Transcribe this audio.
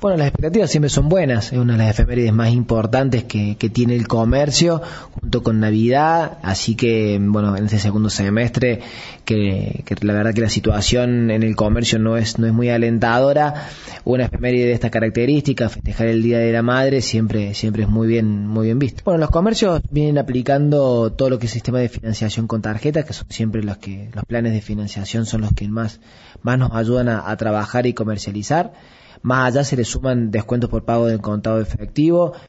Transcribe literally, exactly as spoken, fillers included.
Bueno, las expectativas siempre son buenas, es una de las efemérides más importantes que, que tiene el comercio, junto con Navidad, así que, bueno, en este segundo semestre, que, que la verdad que la situación en el comercio no es, no es muy alentadora, una efeméride de esta característica, festejar el Día de la Madre, siempre, siempre es muy bien, muy bien visto. Bueno, los comercios vienen aplicando todo lo que es sistema de financiación con tarjetas, que son siempre los que, los planes de financiación son los que más, más nos ayudan a, a trabajar y comercializar. Más allá se le suman descuentos por pago del contado efectivo,